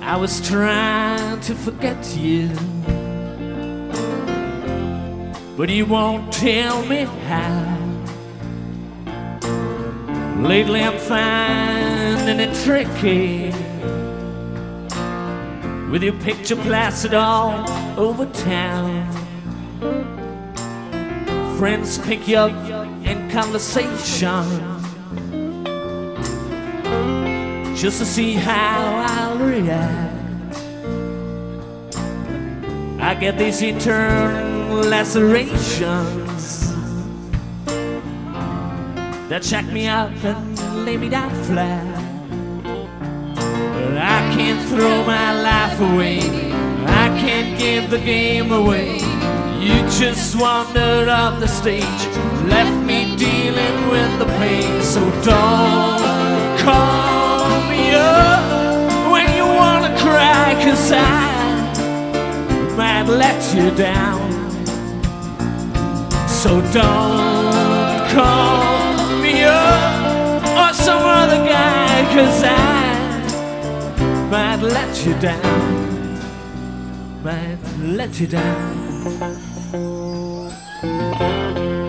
I was trying to forget you, but you won't tell me how. Lately I'm finding it tricky, with your picture plastered all over town. Friends pick you up in conversation just to see how I'll react. I get these eternal lacerations that check me up and lay me down flat. But I can't throw my life away, I can't give the game away. You just wandered off the stage, left me dealing with the pain. So don't call me up when you wanna cry, 'cause I might let you down. So don't call me up or some other guy, 'cause I might let you down, might let you down.